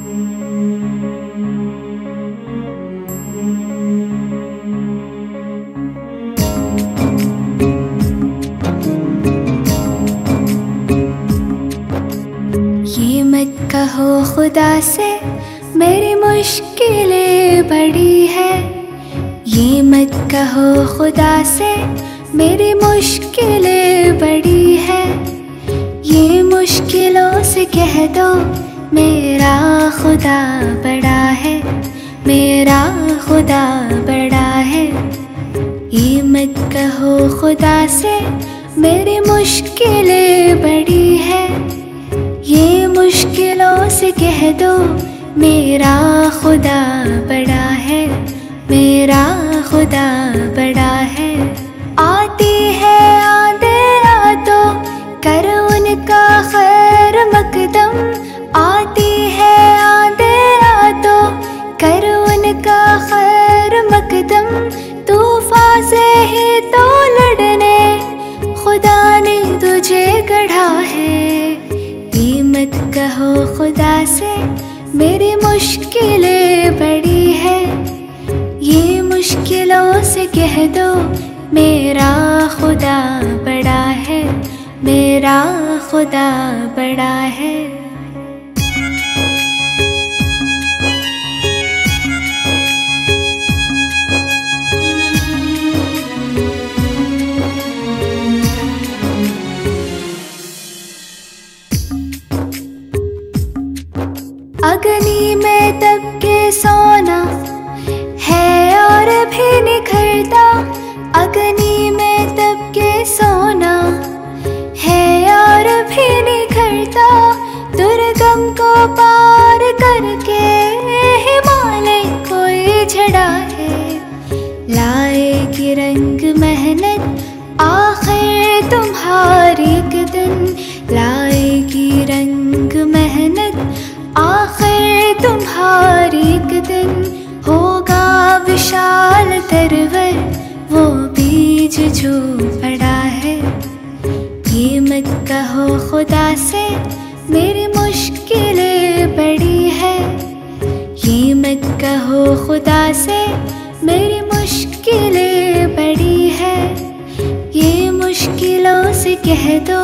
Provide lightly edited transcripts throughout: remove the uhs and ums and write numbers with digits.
ये मत कहो खुदा से मेरी मुश्किलें बड़ी है, ये मत कहो खुदा से मेरी मुश्किलें बड़ी है। ये मुश्किलों से कह दो मेरा खुदा बड़ा है, मेरा खुदा बड़ा है। ये मत कहो खुदा से मेरी मुश्किलें बड़ी है, ये मुश्किलों से कह दो मेरा खुदा बड़ा है, मेरा खुदा बड़ा है। आती है आंधियाँ तो कर उनका खैर मकदम, आती है आंधियाँ तो कर उनका खैर मकदम। तूफान से ही तो लड़ने खुदा ने तुझे गढ़ा है। ये मत कहो खुदा से मेरी मुश्किलें बड़ी है, ये मुश्किलों से कह दो मेरा खुदा बड़ा है, मेरा खुदा बड़ा है। अग्नि में तप के सोना है और भी निखरता, अग्नि में तप के सोना है और भी निखरता। दुर्गम को पार करके हिमालय कोई झड़ा है, लाएगी रंग मेहनत आखिर तुम्हारी एक दिन, लाएगी रंग मेहनत आखिर तुम्हारी एक दिन। होगा विशाल तरवर वो बीज जो पड़ा है। ये मत कहो खुदा से मेरी मुश्किलें बड़ी है, ये मत कहो खुदा से मेरी मुश्किलें बड़ी है। ये मुश्किलों से कह दो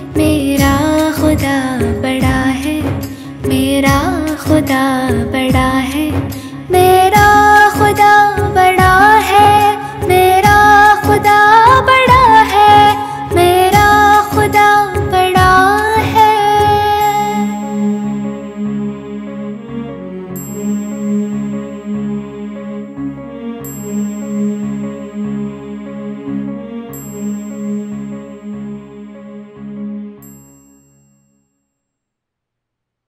मेरा खुदा बड़ा है, मेरा खुदा बड़ा